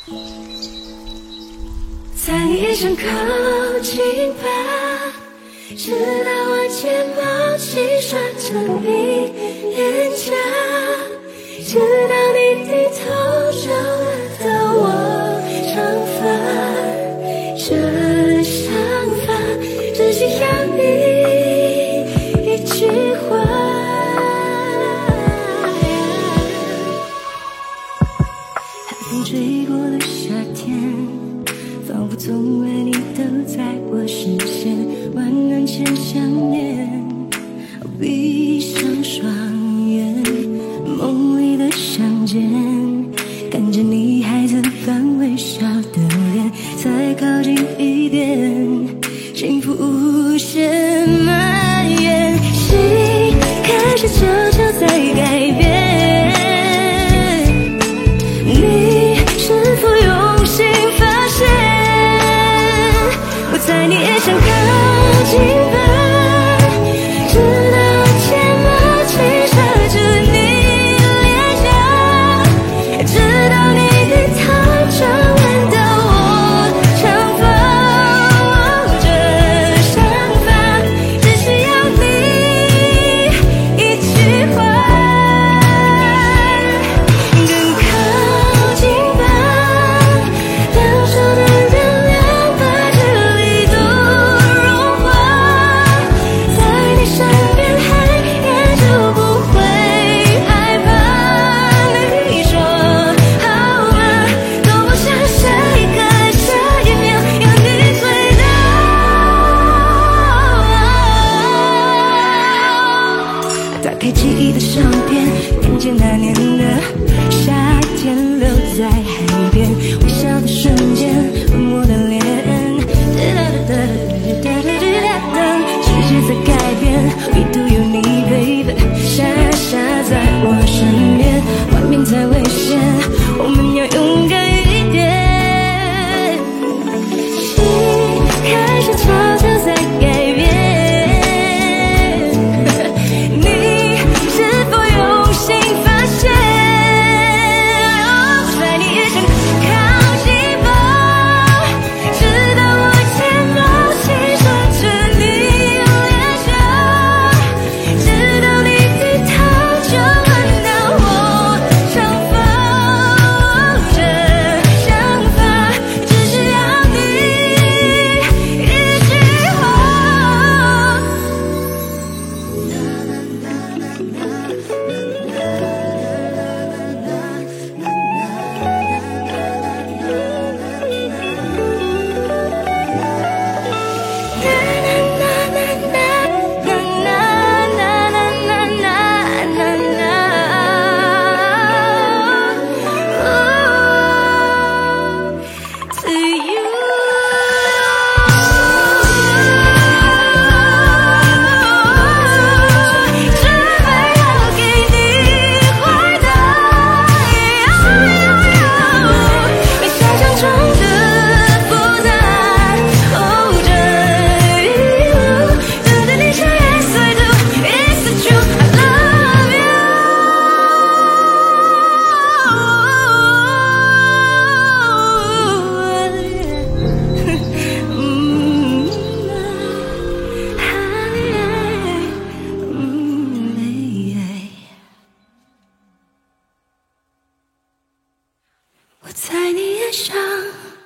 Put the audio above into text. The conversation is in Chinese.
在你也想靠近吧，直到我睫毛轻刷着你脸颊，直到你低头找得到我长发。这想法只需要你一句话。海风吹过的夏天，仿佛从未你都在我视线，万难前相恋。闭上双眼，梦里的相见，看着你孩子般微笑的脸，再靠近一点，幸福无限蔓延，心开始悄悄在改变。你是否用心发现，我在你也想靠近吧，直到我睫毛轻刷着你脸颊，直到你低头转弯到我长发。这想法只需要你一句话，更靠近吧，两手的月亮把距离都融化，在你身边黑夜就不会害怕。你说好吗？多么想下一刻下一秒有你醉倒。打开记忆的相片，看见那年的夏天，留在海边，微笑的瞬间，吻我的脸。世界在改变，唯独有你 baby， 傻傻在我身边，外面再危险，我们要勇敢一点。心开始悄悄在改变，你是否用心发现，我在你也想靠近吧，直到我睫毛轻刷着你脸颊，直到你低头就吻到我长发。这想法只需要你一句话。To you， 准备好给你怀抱，比想象中的复杂。这一路都对你想 yes I do it's the truth I love you。我在你眼上。